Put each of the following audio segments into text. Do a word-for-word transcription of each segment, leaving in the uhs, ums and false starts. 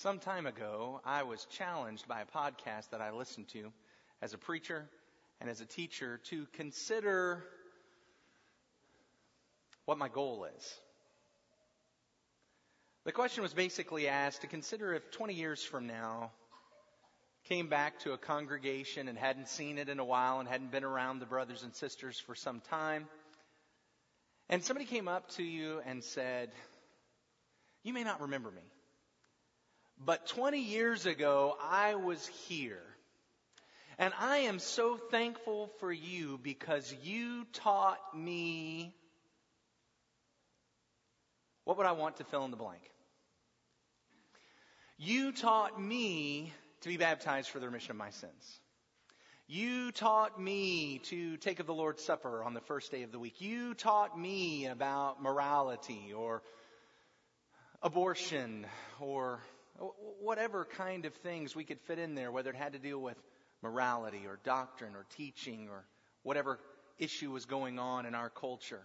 Some time ago, I was challenged by a podcast that I listened to as a preacher and as a teacher to consider what my goal is. The question was basically asked to consider if twenty years from now, came back to a congregation and hadn't seen it in a while and hadn't been around the brothers and sisters for some time, and somebody came up to you and said, "You may not remember me, but twenty years ago, I was here. And I am so thankful for you because you taught me," what would I want to fill in the blank? "You taught me to be baptized for the remission of my sins. You taught me to take of the Lord's Supper on the first day of the week. You taught me about morality or abortion or whatever kind of things we could fit in there, whether it had to deal with morality or doctrine or teaching or whatever issue was going on in our culture."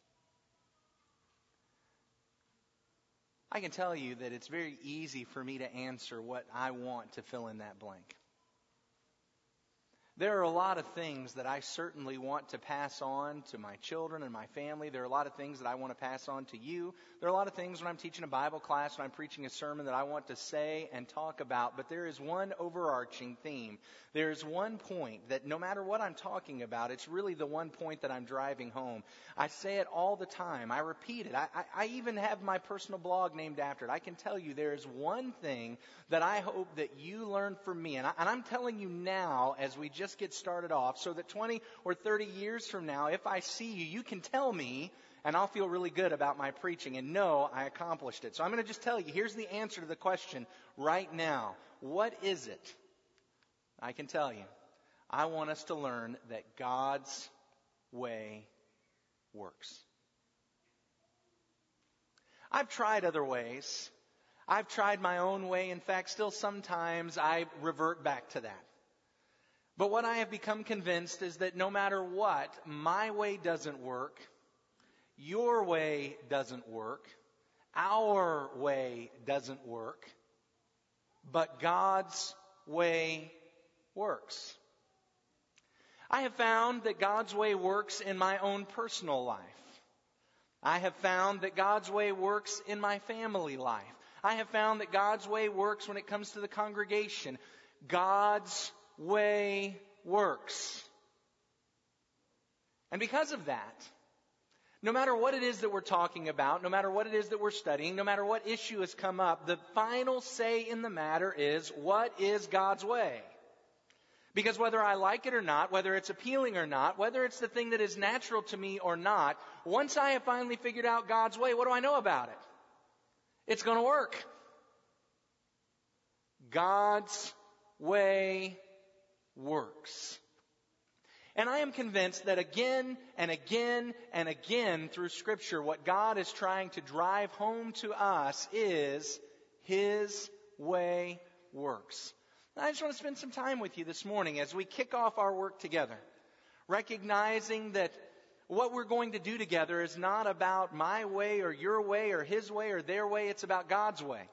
I can tell you that it's very easy for me to answer what I want to fill in that blank. There are a lot of things that I certainly want to pass on to my children and my family. There are a lot of things that I want to pass on to you. There are a lot of things when I'm teaching a Bible class, when I'm preaching a sermon that I want to say and talk about. But there is one overarching theme. There is one point that no matter what I'm talking about, it's really the one point that I'm driving home. I say it all the time. I repeat it. I, I, I even have my personal blog named after it. I can tell you there is one thing that I hope that you learn from me. And, I, and I'm telling you now as we just get started off, so that twenty or thirty years from now, if I see you, you can tell me and I'll feel really good about my preaching and know I accomplished it. So I'm going to just tell you, here's the answer to the question right now. What is it? I can tell you. I want us to learn that God's way works. I've tried other ways. I've tried my own way. In fact, still sometimes I revert back to that. But what I have become convinced is that no matter what, my way doesn't work, your way doesn't work, our way doesn't work, but God's way works. I have found that God's way works in my own personal life. I have found that God's way works in my family life. I have found that God's way works when it comes to the congregation. God's way works. And because of that, no matter what it is that we're talking about, no matter what it is that we're studying, no matter what issue has come up, the final say in the matter is, what is God's way? Because whether I like it or not, whether it's appealing or not, whether it's the thing that is natural to me or not, once I have finally figured out God's way, what do I know about it? It's going to work. God's way works. And I am convinced that again and again and again through Scripture, what God is trying to drive home to us is His way works. And I just want to spend some time with you this morning as we kick off our work together, recognizing that what we're going to do together is not about my way or your way or His way or their way. It's about God's way.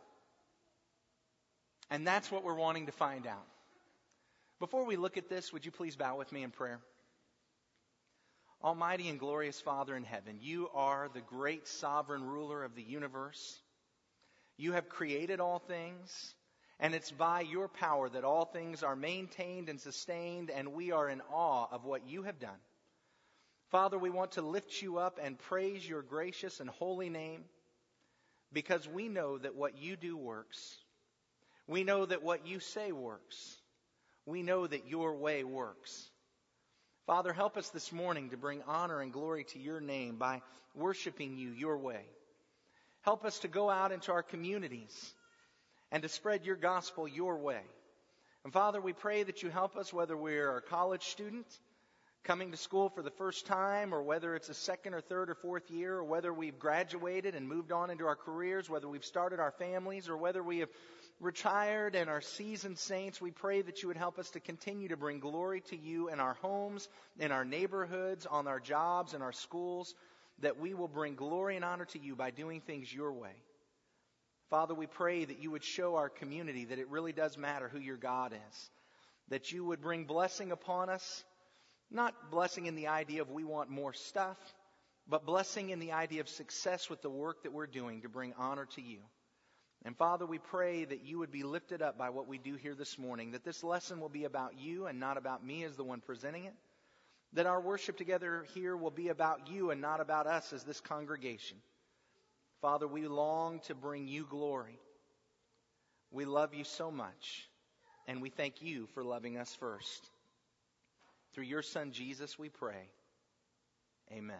And that's what we're wanting to find out. Before we look at this, would you please bow with me in prayer? Almighty and glorious Father in heaven, you are the great sovereign ruler of the universe. You have created all things, and it's by your power that all things are maintained and sustained, and we are in awe of what you have done. Father, we want to lift you up and praise your gracious and holy name because we know that what you do works. We know that what you say works. We know that your way works. Father, help us this morning to bring honor and glory to your name by worshiping you your way. Help us to go out into our communities and to spread your gospel your way. And Father, we pray that you help us, whether we're a college student coming to school for the first time, or whether it's a second or third or fourth year, or whether we've graduated and moved on into our careers, whether we've started our families, or whether we have retired and are seasoned saints, we pray that you would help us to continue to bring glory to you in our homes, in our neighborhoods, on our jobs, in our schools, that we will bring glory and honor to you by doing things your way. Father, we pray that you would show our community that it really does matter who your God is. That you would bring blessing upon us, not blessing in the idea of we want more stuff, but blessing in the idea of success with the work that we're doing to bring honor to you. And Father, we pray that you would be lifted up by what we do here this morning, that this lesson will be about you and not about me as the one presenting it, that our worship together here will be about you and not about us as this congregation. Father, we long to bring you glory. We love you so much, and we thank you for loving us first. Through your Son, Jesus, we pray. Amen.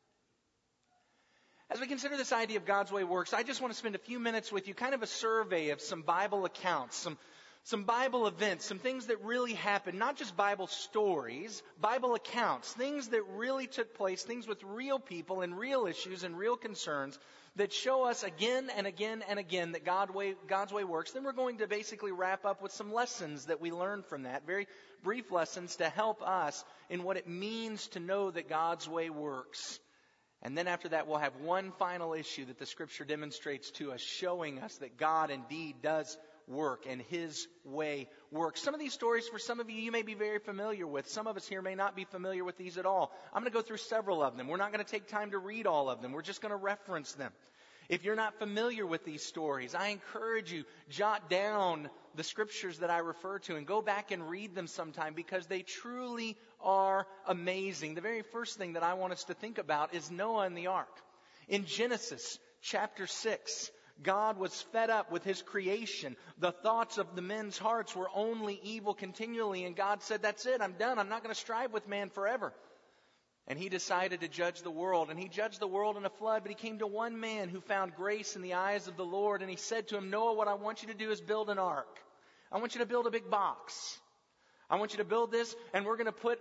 As we consider this idea of God's way works, I just want to spend a few minutes with you, kind of a survey of some Bible accounts, some, some Bible events, some things that really happened, not just Bible stories, Bible accounts, things that really took place, things with real people and real issues and real concerns that show us again and again and again that God way, God's way works. Then we're going to basically wrap up with some lessons that we learned from that, very brief lessons to help us in what it means to know that God's way works. And then after that, we'll have one final issue that the Scripture demonstrates to us, showing us that God indeed does work and His way works. Some of these stories, for some of you, you may be very familiar with. Some of us here may not be familiar with these at all. I'm going to go through several of them. We're not going to take time to read all of them. We're just going to reference them. If you're not familiar with these stories, I encourage you, jot down the scriptures that I refer to and go back and read them sometime, because they truly are amazing. The very first thing that I want us to think about is Noah and the ark. In Genesis chapter six, God was fed up with His creation. The thoughts of the men's hearts were only evil continually, and God said, that's it, I'm done. I'm not going to strive with man forever. And He decided to judge the world. And He judged the world in a flood. But He came to one man who found grace in the eyes of the Lord. And He said to him, Noah, what I want you to do is build an ark. I want you to build a big box. I want you to build this. And we're going to put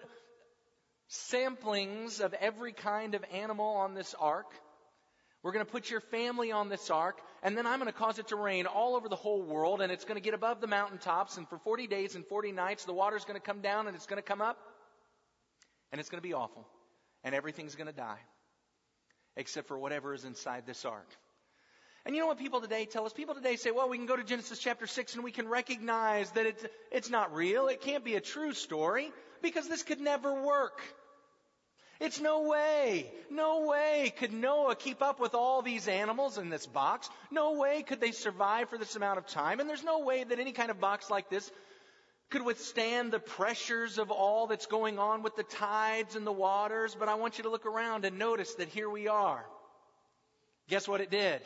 samplings of every kind of animal on this ark. We're going to put your family on this ark. And then I'm going to cause it to rain all over the whole world. And it's going to get above the mountaintops. And for forty days and forty nights, the water's going to come down and it's going to come up. And it's going to be awful. And everything's going to die, except for whatever is inside this ark. And you know what people today tell us? People today say, well, we can go to Genesis chapter six and we can recognize that it's, it's not real. It can't be a true story because this could never work. It's no way, no way could Noah keep up with all these animals in this box. No way could they survive for this amount of time. And there's no way that any kind of box like this could withstand the pressures of all that's going on with the tides and the waters. But I want you to look around and notice that here we are. Guess what it did?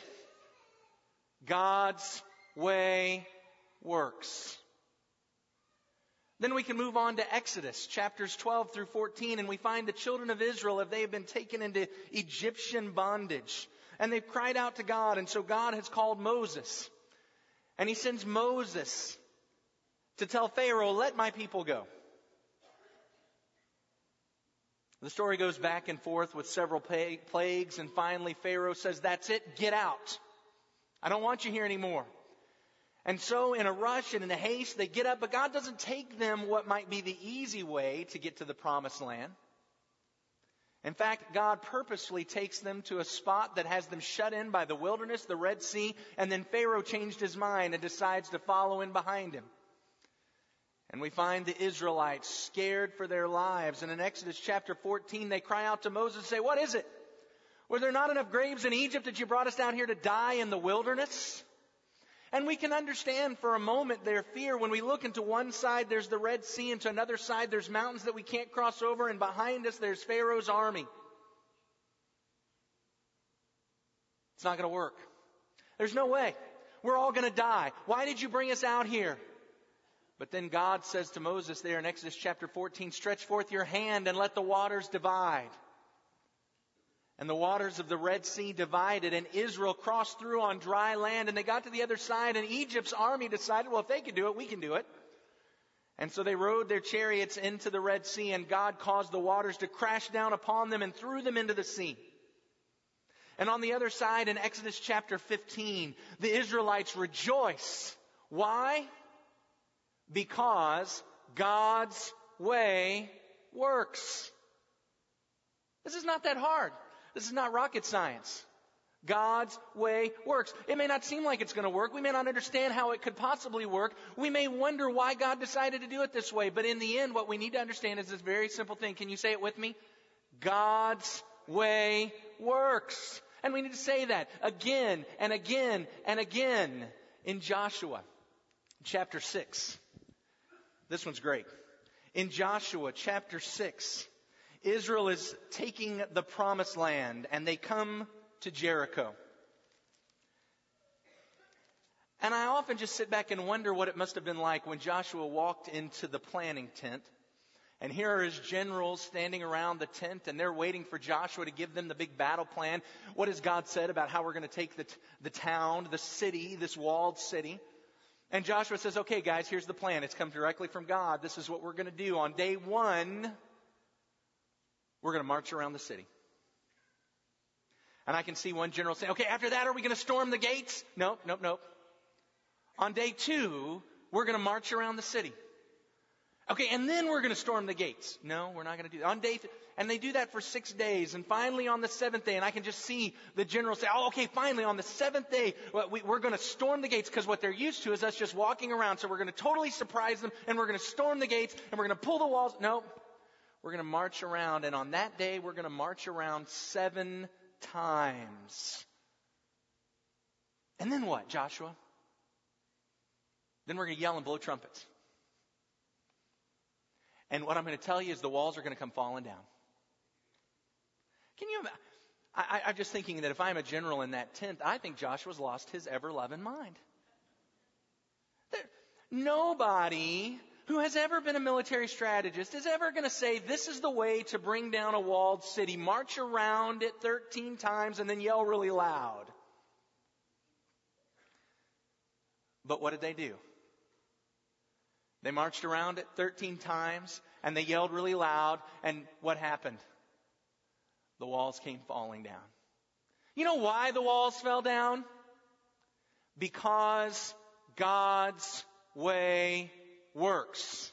God's way works. Then we can move on to Exodus chapters twelve through fourteen, and we find the children of Israel, if they have been taken into Egyptian bondage, and they've cried out to God, and so God has called Moses, and He sends Moses to tell Pharaoh, let my people go. The story goes back and forth with several plagues, and finally Pharaoh says, that's it, get out. I don't want you here anymore. And so in a rush and in a haste, they get up, but God doesn't take them what might be the easy way to get to the promised land. In fact, God purposely takes them to a spot that has them shut in by the wilderness, the Red Sea, and then Pharaoh changed his mind and decides to follow in behind him. And we find the Israelites scared for their lives. And in Exodus chapter fourteen, they cry out to Moses and say, what is it? Were there not enough graves in Egypt that you brought us down here to die in the wilderness? And we can understand for a moment their fear. When we look into one side, there's the Red Sea, and to another side, there's mountains that we can't cross over, and behind us, there's Pharaoh's army. It's not going to work. There's no way. We're all going to die. Why did you bring us out here? But then God says to Moses there in Exodus chapter fourteen, stretch forth your hand and let the waters divide. And the waters of the Red Sea divided, and Israel crossed through on dry land, and they got to the other side, and Egypt's army decided, well, if they can do it, we can do it. And so they rode their chariots into the Red Sea, and God caused the waters to crash down upon them and threw them into the sea. And on the other side, in Exodus chapter fifteen, the Israelites rejoice. Why? Because God's way works. This is not that hard. This is not rocket science. God's way works. It may not seem like it's going to work. We may not understand how it could possibly work. We may wonder why God decided to do it this way. But in the end, what we need to understand is this very simple thing. Can you say it with me? God's way works. And we need to say that again and again and again in Joshua chapter six. This one's great. In Joshua chapter six, Israel is taking the promised land and they come to Jericho. And I often just sit back and wonder what it must have been like when Joshua walked into the planning tent. And here are his generals standing around the tent and they're waiting for Joshua to give them the big battle plan. What has God said about how we're going to take the, t- the town, the city, this walled city? And Joshua says, okay guys, here's the plan. It's come directly from God. This is what we're going to do. On day one, we're going to march around the city. And I can see one general saying, okay, after that, are we going to storm the gates? Nope, nope, nope. On day two, we're going to march around the city. Okay, and then we're going to storm the gates. No, we're not going to do that. On day, th- and they do that for six days. And finally on the seventh day, and I can just see the general say, oh, okay, finally on the seventh day, well, we, we're going to storm the gates because what they're used to is us just walking around. So we're going to totally surprise them and we're going to storm the gates and we're going to pull the walls. Nope. We're going to march around. And on that day, we're going to march around seven times. And then what, Joshua? Then we're going to yell and blow trumpets. And what I'm going to tell you is the walls are going to come falling down. Can you imagine? I, I'm just thinking that if I'm a general in that tent, I think Joshua's lost his ever-loving mind. There, nobody who has ever been a military strategist is ever going to say, this is the way to bring down a walled city. March around it thirteen times and then yell really loud. But what did they do? They marched around it thirteen times and they yelled really loud. And what happened? The walls came falling down. You know why the walls fell down? Because God's way works.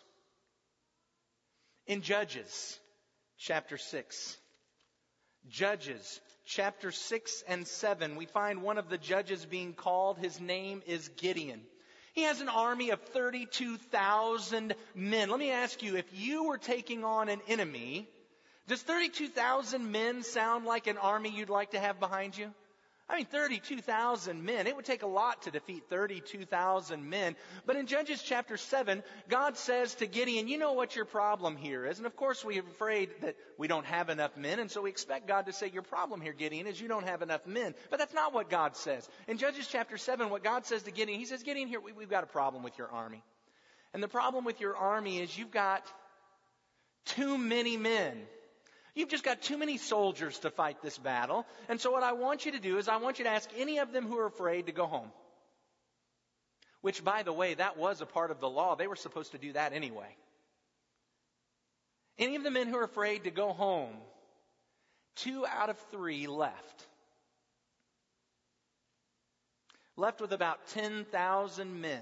In Judges chapter six, Judges chapter six and seven, we find one of the judges being called. His name is Gideon. He has an army of thirty-two thousand men. Let me ask you, if you were taking on an enemy, does thirty-two thousand men sound like an army you'd like to have behind you? I mean, thirty-two thousand men. It would take a lot to defeat thirty-two thousand men. But in Judges chapter seven, God says to Gideon, you know what your problem here is. And of course, we're afraid that we don't have enough men. And so we expect God to say, your problem here, Gideon, is you don't have enough men. But that's not what God says. In Judges chapter seven, what God says to Gideon, he says, Gideon, here, we, we've got a problem with your army. And the problem with your army is you've got too many men. You've just got too many soldiers to fight this battle. And so what I want you to do is I want you to ask any of them who are afraid to go home. Which, by the way, that was a part of the law. They were supposed to do that anyway. Any of the men who are afraid to go home, two out of three left. Left with about ten thousand men.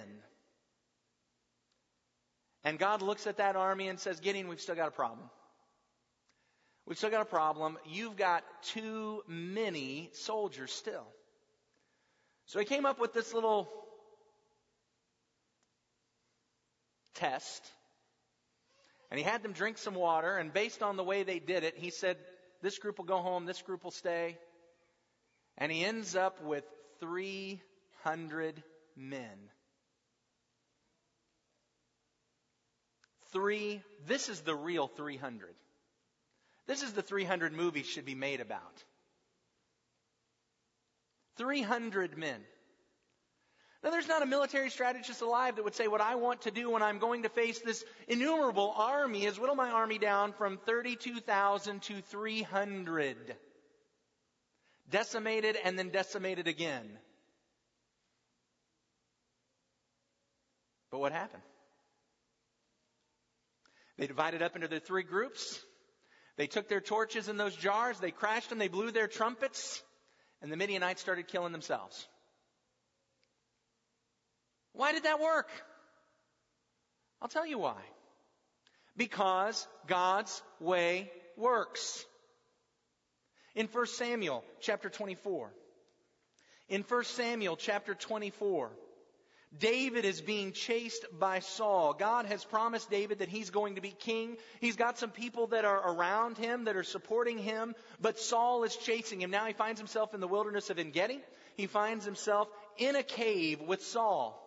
And God looks at that army and says, Gideon, we've still got a problem. We've still got a problem. You've got too many soldiers still. So he came up with this little test. And he had them drink some water. And based on the way they did it, he said, this group will go home, this group will stay. And he ends up with three hundred men. Three, this is the real three hundred. This is the three hundred movies should be made about. three hundred men. Now, there's not a military strategist alive that would say, what I want to do when I'm going to face this innumerable army is whittle my army down from thirty-two thousand to three hundred. Decimated and then decimated again. But what happened? They divided up into their three groups. They took their torches in those jars, they crashed them, they blew their trumpets, and the Midianites started killing themselves. Why did that work? I'll tell you why. Because God's way works. In First Samuel chapter twenty-four, In First Samuel chapter twenty-four, David is being chased by Saul. God has promised David that he's going to be king. He's got some people that are around him that are supporting him, but Saul is chasing him. Now he finds himself in the wilderness of En-Gedi. He finds himself in a cave with Saul.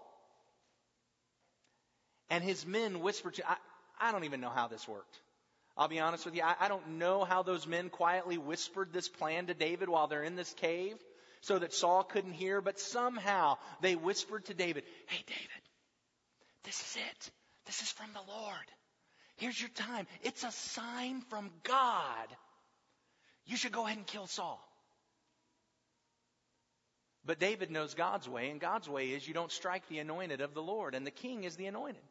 And his men whisper to, I, I don't even know how this worked. I'll be honest with you, I, I don't know how those men quietly whispered this plan to David while they're in this cave, so that Saul couldn't hear, but somehow they whispered to David, hey, David, this is it. This is from the Lord. Here's your time. It's a sign from God. You should go ahead and kill Saul. But David knows God's way, and God's way is you don't strike the anointed of the Lord, and the king is the anointed.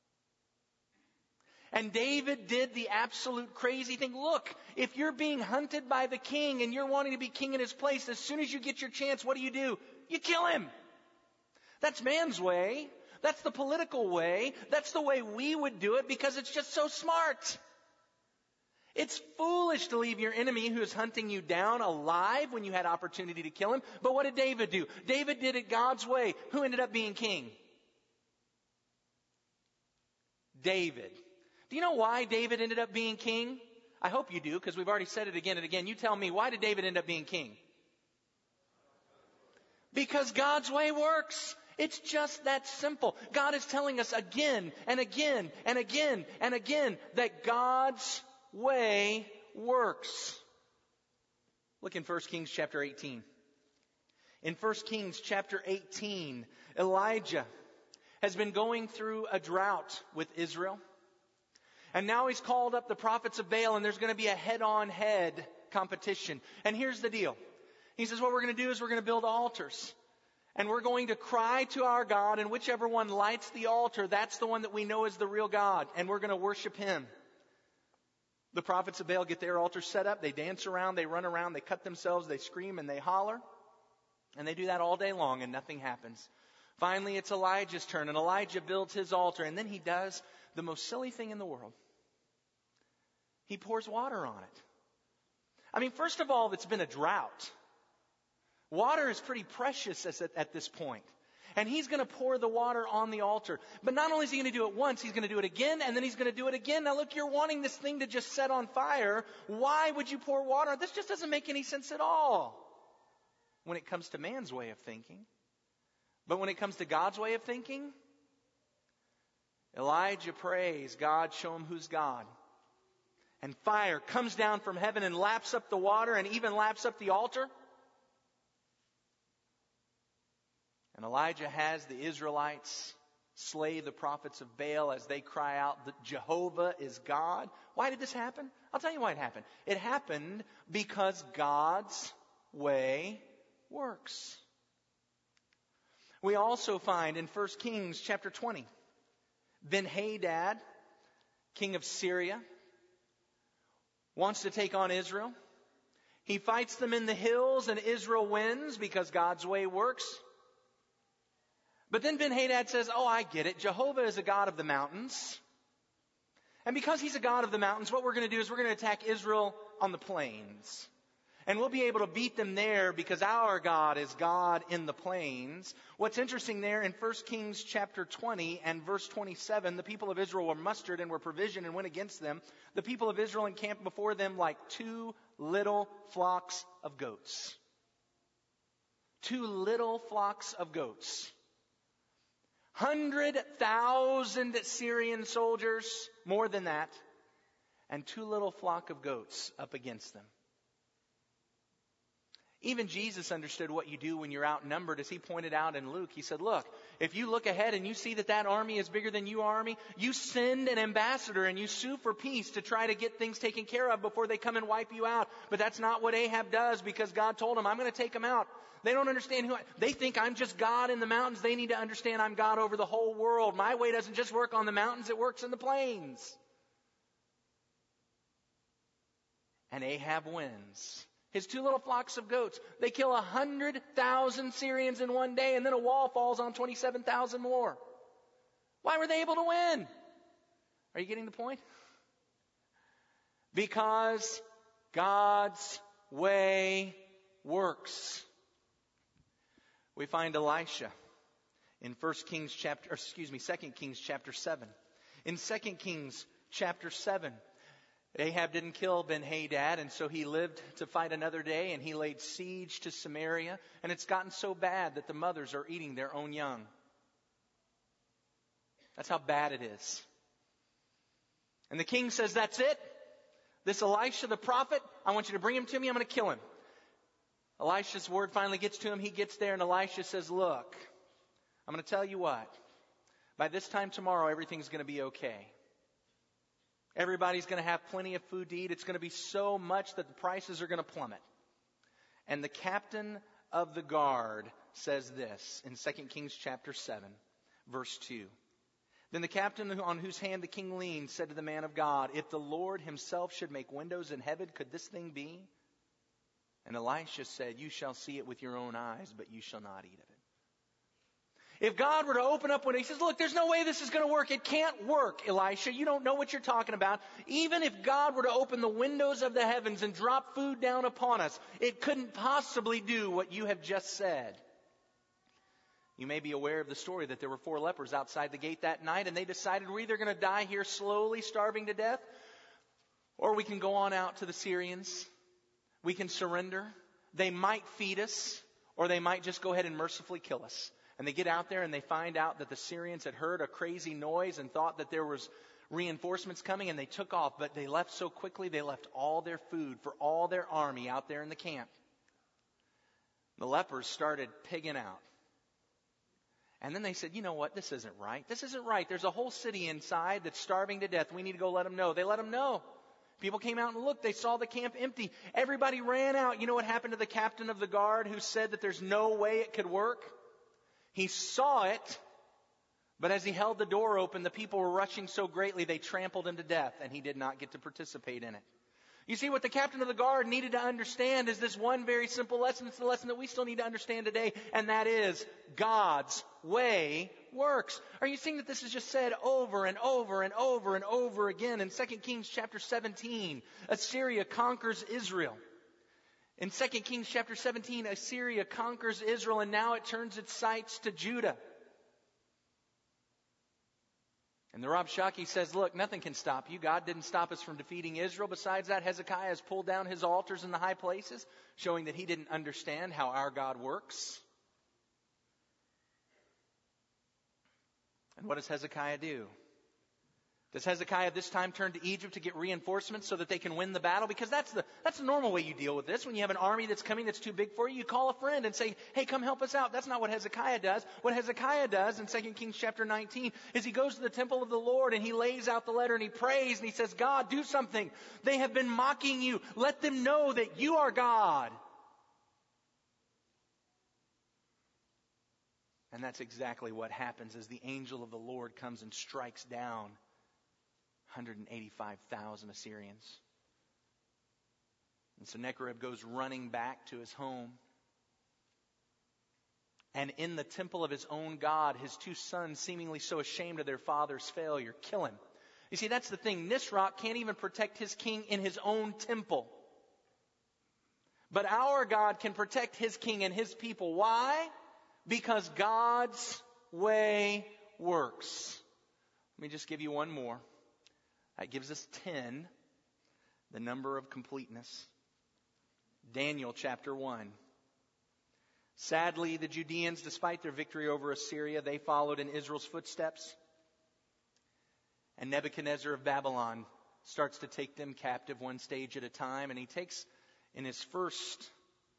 And David did the absolute crazy thing. Look, if you're being hunted by the king and you're wanting to be king in his place, as soon as you get your chance, what do you do? You kill him. That's man's way. That's the political way. That's the way we would do it because it's just so smart. It's foolish to leave your enemy who is hunting you down alive when you had opportunity to kill him. But what did David do? David did it God's way. Who ended up being king? David. Do you know why David ended up being king? I hope you do, because we've already said it again and again. You tell me, why did David end up being king? Because God's way works. It's just that simple. God is telling us again and again and again and again that God's way works. Look in First Kings chapter eighteen. In First Kings chapter eighteen, Elijah has been going through a drought with Israel. And now he's called up the prophets of Baal, and there's going to be a head-on-head competition. And here's the deal. He says, what we're going to do is we're going to build altars. And we're going to cry to our God, and whichever one lights the altar, that's the one that we know is the real God. And we're going to worship him. The prophets of Baal get their altar set up. They dance around, they run around, they cut themselves, they scream, and they holler. And they do that all day long, and nothing happens. Finally, it's Elijah's turn, and Elijah builds his altar. And then he does the most silly thing in the world. He pours water on it. I mean, first of all, it's been a drought. Water is pretty precious at this point. And he's going to pour the water on the altar. But not only is he going to do it once, he's going to do it again, and then he's going to do it again. Now look, you're wanting this thing to just set on fire. Why would you pour water? This just doesn't make any sense at all when it comes to man's way of thinking. But when it comes to God's way of thinking, Elijah prays, God, show him who's God. And fire comes down from heaven and laps up the water and even laps up the altar. And Elijah has the Israelites slay the prophets of Baal as they cry out that Jehovah is God. Why did this happen? I'll tell you why it happened. It happened because God's way works. We also find in First Kings chapter twenty, Ben-Hadad, king of Syria, wants to take on Israel. He fights them in the hills and Israel wins because God's way works. But then Ben-Hadad says, oh, I get it. Jehovah is a God of the mountains. And because he's a God of the mountains, what we're going to do is we're going to attack Israel on the plains. And we'll be able to beat them there because our God is God in the plains. What's interesting there in First Kings chapter twenty and verse twenty-seven, the people of Israel were mustered and were provisioned and went against them. The people of Israel encamped before them like two little flocks of goats. Two little flocks of goats. Hundred thousand Syrian soldiers, more than that, and two little flock of goats up against them. Even Jesus understood what you do when you're outnumbered, as he pointed out in Luke. He said, look, if you look ahead and you see that that army is bigger than your army, you send an ambassador and you sue for peace to try to get things taken care of before they come and wipe you out. But that's not what Ahab does, because God told him, I'm going to take them out. They don't understand who I, they think I'm just God in the mountains. They need to understand I'm God over the whole world. My way doesn't just work on the mountains, it works in the plains. And Ahab wins. His two little flocks of goats, they kill a hundred thousand Syrians in one day, and then a wall falls on twenty-seven thousand more. Why were they able to win? Are you getting the point? Because God's way works. We find Elisha in First Kings chapter, or excuse me, Second Kings chapter seven. In Second Kings chapter seven, Ahab didn't kill Ben-Hadad, and so he lived to fight another day, and he laid siege to Samaria, and it's gotten so bad that the mothers are eating their own young. That's how bad it is. And the king says, that's it. This Elisha the prophet, I want you to bring him to me. I'm going to kill him. Elisha's word finally gets to him. He gets there and Elisha says, look, I'm going to tell you what. By this time tomorrow, everything's going to be okay. Everybody's going to have plenty of food to eat. It's going to be so much that the prices are going to plummet. And the captain of the guard says this in Second Kings chapter seven, verse two. Then the captain on whose hand the king leaned said to the man of God, if the Lord himself should make windows in heaven, could this thing be? And Elisha said, you shall see it with your own eyes, but you shall not eat of it. If God were to open up windows, he says, look, there's no way this is going to work. It can't work, Elisha. You don't know what you're talking about. Even if God were to open the windows of the heavens and drop food down upon us, it couldn't possibly do what you have just said. You may be aware of the story that there were four lepers outside the gate that night, and they decided we're either going to die here slowly, starving to death, or we can go on out to the Syrians. We can surrender. They might feed us, or they might just go ahead and mercifully kill us. And they get out there and they find out that the Syrians had heard a crazy noise and thought that there was reinforcements coming, and they took off. But they left so quickly, they left all their food for all their army out there in the camp. The lepers started pigging out. And then they said, you know what, this isn't right. This isn't right. There's a whole city inside that's starving to death. We need to go let them know. They let them know. People came out and looked. They saw the camp empty. Everybody ran out. You know what happened to the captain of the guard who said that there's no way it could work? He saw it, but as he held the door open, the people were rushing so greatly they trampled him to death, and he did not get to participate in it. You see, what the captain of the guard needed to understand is this one very simple lesson. It's the lesson that we still need to understand today, and that is God's way works. Are you seeing that this is just said over and over and over and over again? In Second Kings chapter seventeen, Assyria conquers Israel. In Second Kings chapter seventeen, Assyria conquers Israel, and now it turns its sights to Judah. And the Rabshakeh says, look, nothing can stop you. God didn't stop us from defeating Israel. Besides that, Hezekiah has pulled down his altars in the high places, showing that he didn't understand how our God works. And what does Hezekiah do? Does Hezekiah this time turn to Egypt to get reinforcements so that they can win the battle? Because that's the that's the normal way you deal with this. When you have an army that's coming that's too big for you, you call a friend and say, hey, come help us out. That's not what Hezekiah does. What Hezekiah does in Second Kings chapter nineteen is he goes to the temple of the Lord and he lays out the letter and he prays and he says, God, do something. They have been mocking you. Let them know that you are God. And that's exactly what happens as the angel of the Lord comes and strikes down one hundred eighty-five thousand Assyrians. And Sennacherib goes running back to his home. And in the temple of his own God, his two sons, seemingly so ashamed of their father's failure, kill him. You see, that's the thing. Nisroch can't even protect his king in his own temple. But our God can protect his king and his people. Why? Because God's way works. Let me just give you one more. That gives us ten, the number of completeness. Daniel chapter one. Sadly, the Judeans, despite their victory over Assyria, they followed in Israel's footsteps. And Nebuchadnezzar of Babylon starts to take them captive one stage at a time. And he takes in his first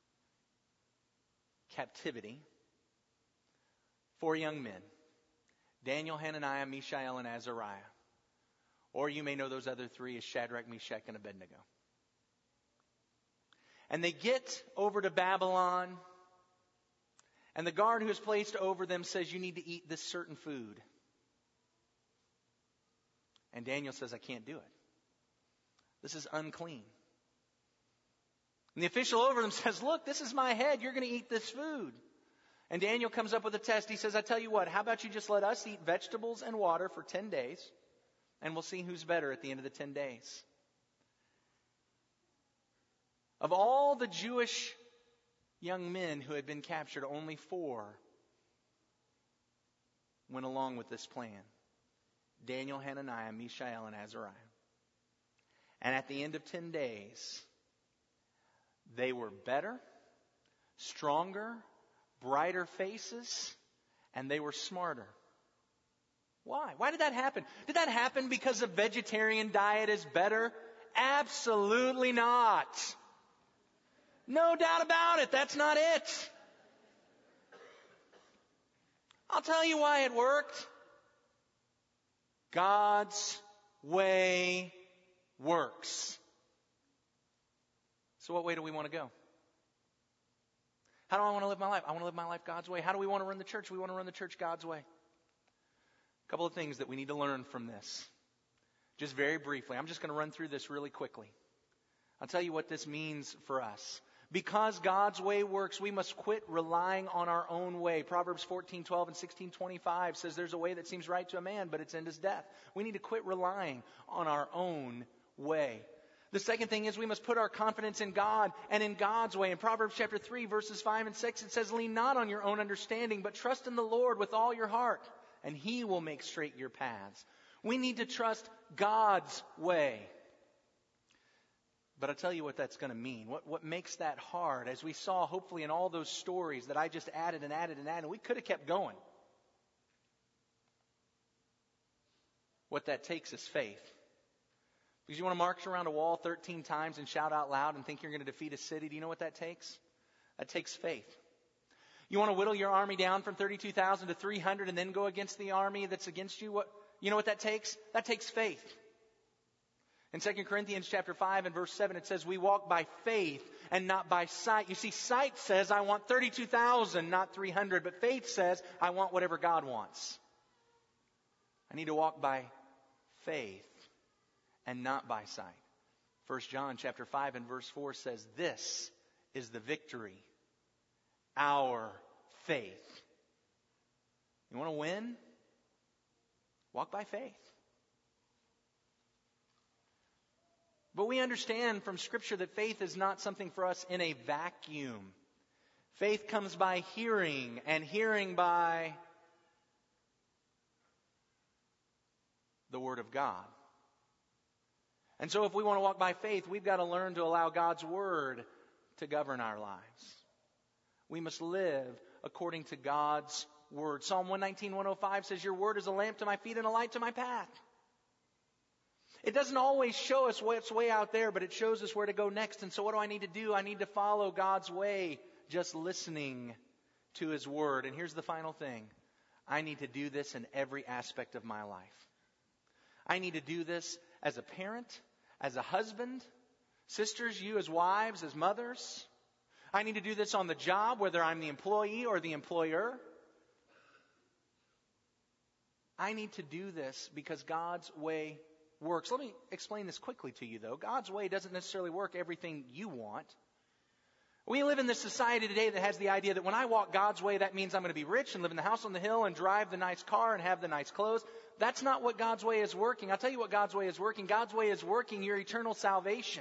captivity four young men. Daniel, Hananiah, Mishael, and Azariah. Or you may know those other three as Shadrach, Meshach, and Abednego. And they get over to Babylon. And the guard who is placed over them says, you need to eat this certain food. And Daniel says, I can't do it. This is unclean. And the official over them says, look, this is my head. You're going to eat this food. And Daniel comes up with a test. He says, I tell you what, how about you just let us eat vegetables and water for ten days, and we'll see who's better at the end of the ten days. Of all the Jewish young men who had been captured, only four went along with this plan. Daniel, Hananiah, Mishael, and Azariah. And at the end of ten days, they were better, stronger, brighter faces, and they were smarter. Why? Why did that happen? Did that happen because a vegetarian diet is better? Absolutely not. No doubt about it. That's not it. I'll tell you why it worked. God's way works. So what way do we want to go? How do I want to live my life? I want to live my life God's way. How do we want to run the church? We want to run the church God's way. A couple of things that we need to learn from this. Just very briefly. I'm just going to run through this really quickly. I'll tell you what this means for us. Because God's way works, we must quit relying on our own way. Proverbs fourteen twelve and sixteen twenty-five says there's a way that seems right to a man, but its end is death. We need to quit relying on our own way. The second thing is we must put our confidence in God and in God's way. In Proverbs chapter three, verses five and six, it says, lean not on your own understanding, but trust in the Lord with all your heart, and He will make straight your paths. We need to trust God's way. But I'll tell you what that's going to mean. What, what makes that hard, as we saw hopefully in all those stories that I just added and added and added, we could have kept going. What that takes is faith. Because you want to march around a wall thirteen times and shout out loud and think you're going to defeat a city. Do you know what that takes? That takes faith. You want to whittle your army down from thirty-two thousand to three hundred and then go against the army that's against you? What, you know what that takes? That takes faith. In Second Corinthians chapter five and verse seven, it says, we walk by faith and not by sight. You see, sight says, I want thirty-two thousand, not three hundred. But faith says, I want whatever God wants. I need to walk by faith and not by sight. First John chapter five and verse four says, this is the victory, our faith. You want to win? Walk by faith. But we understand from Scripture that faith is not something for us in a vacuum. Faith comes by hearing, and hearing by the Word of God. And so if we want to walk by faith, we've got to learn to allow God's Word to govern our lives. We must live according to God's Word. Psalm one nineteen, one oh five says, your Word is a lamp to my feet and a light to my path. It doesn't always show us what's way out there, but it shows us where to go next. And so what do I need to do? I need to follow God's way, just listening to His Word. And here's the final thing. I need to do this in every aspect of my life. I need to do this as a parent, as a husband, sisters, you as wives, as mothers. I need to do this on the job, whether I'm the employee or the employer. I need to do this because God's way works. Let me explain this quickly to you, though. God's way doesn't necessarily work everything you want. We live in this society today that has the idea that when I walk God's way, that means I'm going to be rich and live in the house on the hill and drive the nice car and have the nice clothes. That's not what God's way is working. I'll tell you what God's way is working. God's way is working your eternal salvation.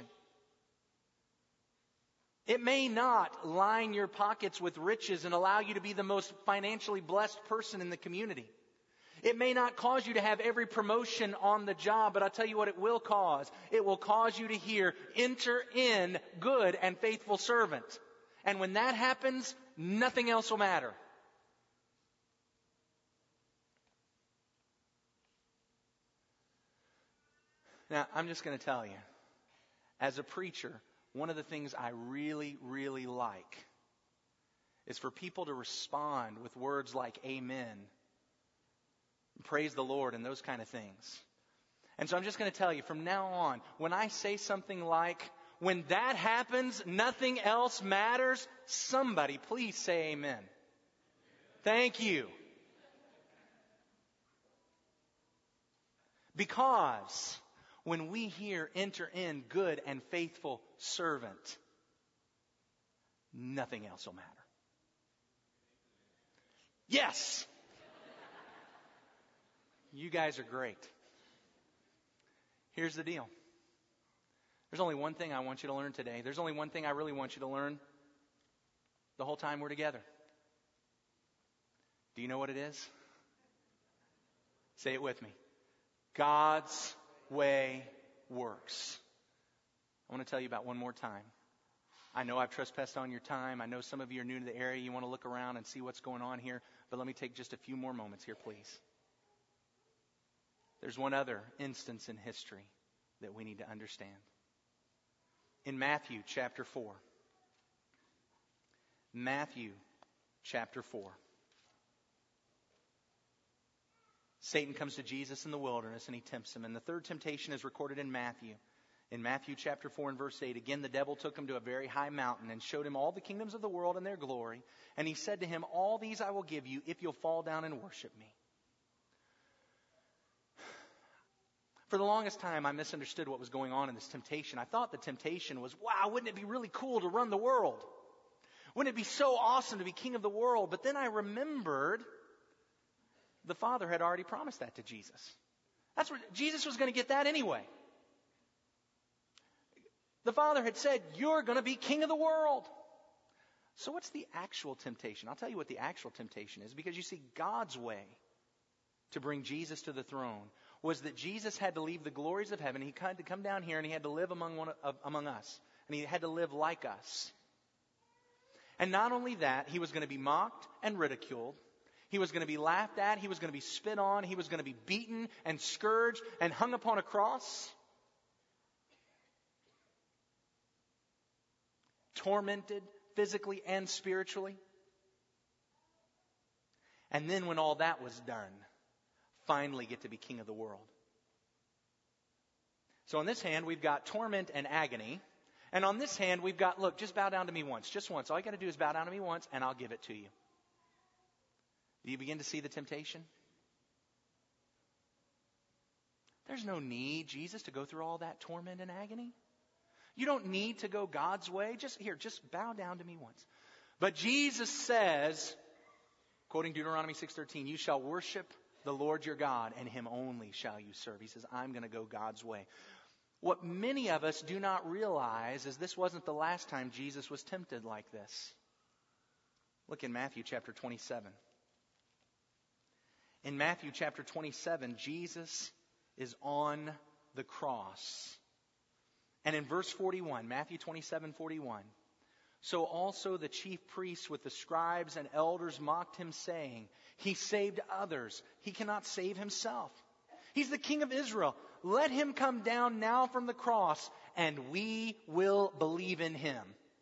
It may not line your pockets with riches and allow you to be the most financially blessed person in the community. It may not cause you to have every promotion on the job, but I'll tell you what it will cause. It will cause you to hear, enter in, good and faithful servant. And when that happens, nothing else will matter. Now, I'm just going to tell you, as a preacher, one of the things I really, really like is for people to respond with words like amen, praise the Lord, and those kind of things. And so I'm just going to tell you, from now on, when I say something like, when that happens, nothing else matters, somebody please say amen. Thank you. Because when we hear enter in, good and faithful servant, nothing else will matter. Yes! You guys are great. Here's the deal. There's only one thing I want you to learn today. There's only one thing I really want you to learn. the whole time we're together. Do you know what it is? Say it with me. God's way works. I want to tell you about one more time. I know I've trespassed on your time. I know some of you are new to the area. You want to look around and see what's going on here. But let me take just a few more moments here, please. There's one other instance in history that we need to understand. In Matthew chapter four. Matthew chapter four. Satan comes to Jesus in the wilderness and he tempts him. And the third temptation is recorded in Matthew. In Matthew chapter four and verse eight, again the devil took him to a very high mountain and showed him all the kingdoms of the world and their glory. And he said to him, all these I will give you if you'll fall down and worship me. For the longest time, I misunderstood what was going on in this temptation. I thought the temptation was, wow, wouldn't it be really cool to run the world? Wouldn't it be so awesome to be king of the world? But then I remembered the Father had already promised that to Jesus. That's what Jesus was going to get that anyway. The Father had said, you're going to be king of the world. So what's the actual temptation? I'll tell you what the actual temptation is, because you see, God's way to bring Jesus to the throne was that Jesus had to leave the glories of heaven. He had to come down here and he had to live among one of, among us. And he had to live like us. And not only that, he was going to be mocked and ridiculed. He was going to be laughed at. He was going to be spit on. He was going to be beaten and scourged and hung upon a cross. Tormented physically and spiritually. And then when all that was done, finally get to be king of the world. So on this hand, we've got torment and agony. And on this hand, we've got, look, just bow down to me once. Just once. All you got to do is bow down to me once, and I'll give it to you. Do you begin to see the temptation? There's no need, Jesus, to go through all that torment and agony. You don't need to go God's way. Just here, just bow down to me once. But Jesus says, quoting Deuteronomy six thirteen, you shall worship the Lord your God, and him only shall you serve. He says, I'm going to go God's way. What many of us do not realize is this wasn't the last time Jesus was tempted like this. Look in Matthew chapter twenty-seven. In Matthew chapter twenty-seven, Jesus is on the cross. And in verse forty-one, Matthew twenty-seven forty-one, so also the chief priests with the scribes and elders mocked him, saying, he saved others. He cannot save himself. He's the King of Israel. Let him come down now from the cross, and we will believe in him.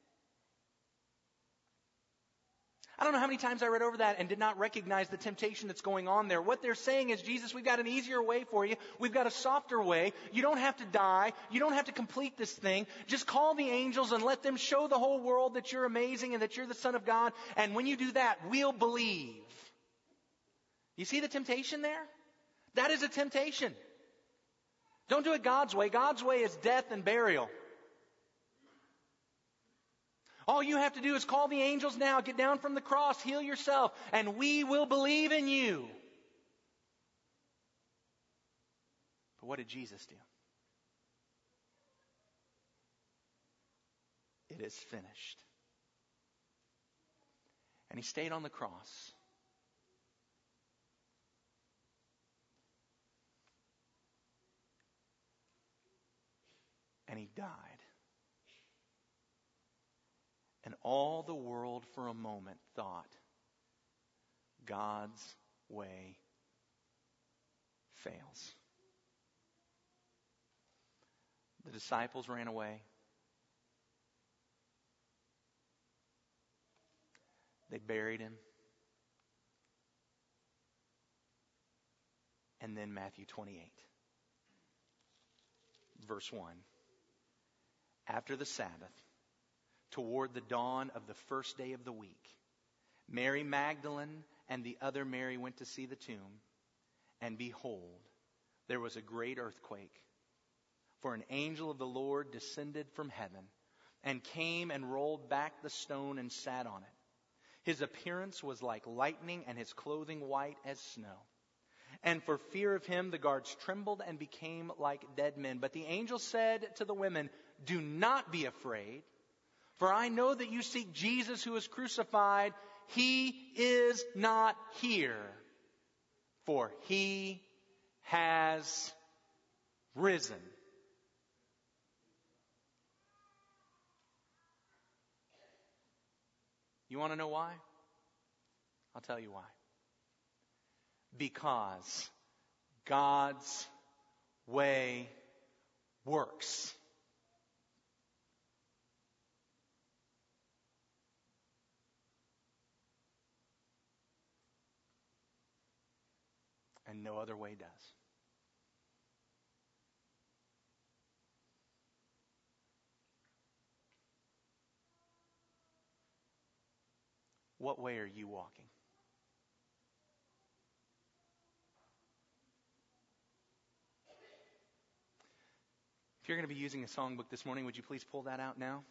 I don't know how many times I read over that and did not recognize the temptation that's going on there. What they're saying is, Jesus, we've got an easier way for you. We've got a softer way. You don't have to die. You don't have to complete this thing. Just call the angels and let them show the whole world that you're amazing and that you're the Son of God. And when you do that, we'll believe. You see the temptation there? That is a temptation. Don't do it God's way. God's way is death and burial. All you have to do is call the angels now, get down from the cross, heal yourself, and we will believe in you. But what did Jesus do? It is finished. And he stayed on the cross. And he died. And all the world for a moment thought, God's way fails. The disciples ran away. They buried him. And then Matthew twenty-eight, verse one. After the Sabbath, toward the dawn of the first day of the week, Mary Magdalene and the other Mary went to see the tomb. And behold, there was a great earthquake. For an angel of the Lord descended from heaven and came and rolled back the stone and sat on it. His appearance was like lightning and his clothing white as snow. And for fear of him, the guards trembled and became like dead men. But the angel said to the women, do not be afraid, For I know that you seek Jesus who is crucified. He is not here, for he has risen. You want to know why? I'll tell you why. Because God's way works. And no other way does. What way are you walking? If you're going to be using a songbook this morning, would you please pull that out now?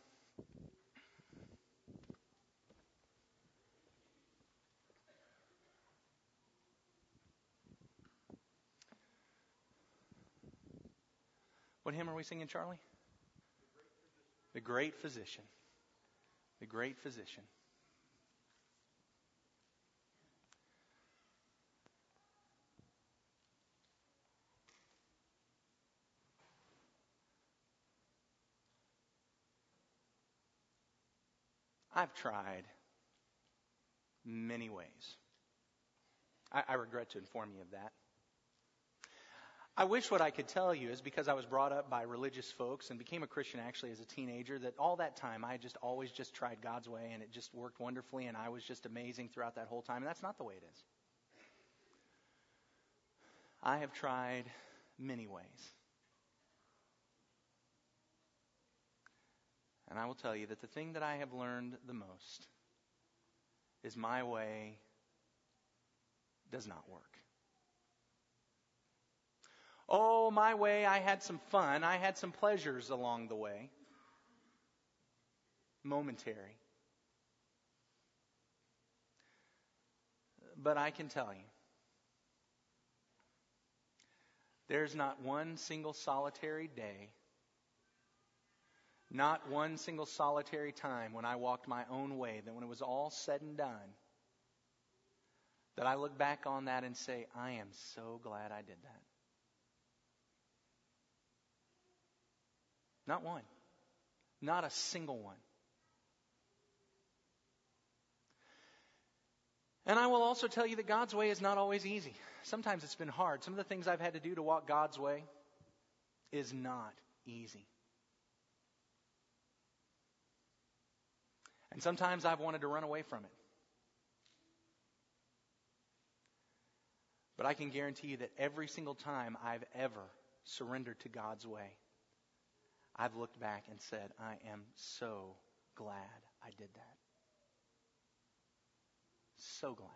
What hymn are we singing, Charlie? The Great Physician. The Great Physician. I've tried many ways. I, I regret to inform you of that. I wish what I could tell you is because I was brought up by religious folks and became a Christian actually as a teenager, that all that time I just always just tried God's way and it just worked wonderfully and I was just amazing throughout that whole time. And that's not the way it is. I have tried many ways. And I will tell you that the thing that I have learned the most is my way does not work. Oh, my way, I had some fun. I had some pleasures along the way. Momentary. But I can tell you, there's not one single solitary day, not one single solitary time when I walked my own way, that when it was all said and done, that I look back on that and say, I am so glad I did that. Not one. Not a single one. And I will also tell you that God's way is not always easy. Sometimes it's been hard. Some of the things I've had to do to walk God's way is not easy. And sometimes I've wanted to run away from it. But I can guarantee you that every single time I've ever surrendered to God's way, I've looked back and said, I am so glad I did that. So glad.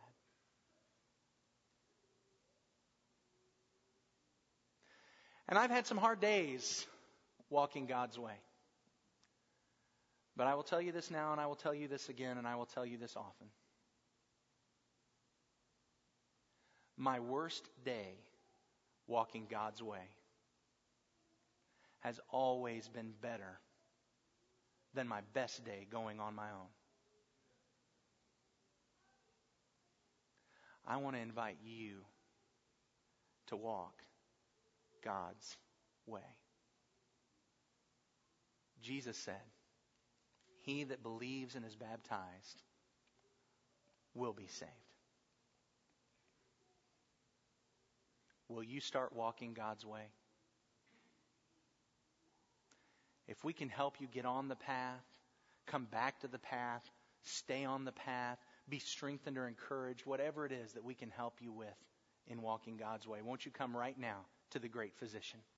And I've had some hard days walking God's way. But I will tell you this now, and I will tell you this again, and I will tell you this often. My worst day walking God's way has always been better than my best day going on my own. I want to invite you to walk God's way. Jesus said, he that believes and is baptized will be saved. Will you start walking God's way? If we can help you get on the path, come back to the path, stay on the path, be strengthened or encouraged, whatever it is that we can help you with in walking God's way, won't you come right now to the Great Physician?